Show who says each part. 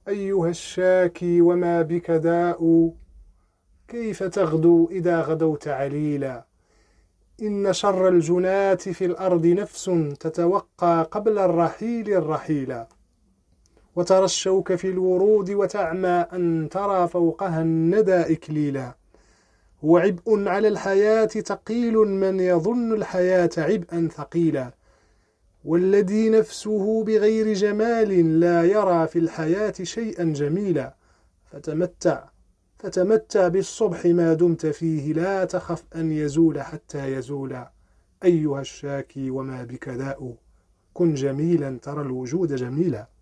Speaker 1: أيها الشاكي وما بك داء، كيف تغدو إذا غدوت عليلا؟ إن شر الجنات في الأرض نفس تتوقى قبل الرحيل الرحيلا، وترى الشوك في الورود وتعمى أن ترى فوقها الندى إكليلا. هو عبء على الحياة تقيل من يظن الحياة عبئا ثقيلا، والذي نفسه بغير جمال لا يرى في الحياة شيئا جميلا. فتمتع بالصبح ما دمت فيه، لا تخف أن يزول حتى يزول. أيها الشاكي وما بك داء، كن جميلا ترى الوجود جميلا.